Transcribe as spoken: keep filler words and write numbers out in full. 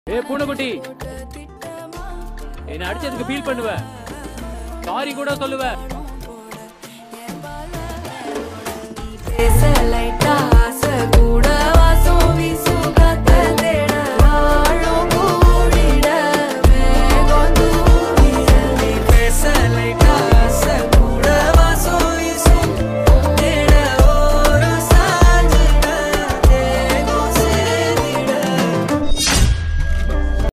ஏ பூனைக்குட்டி, என்ன அடிச்சதுக்கு ஃபீல் பண்ணுவ, சாரி கூட சொல்லுவ.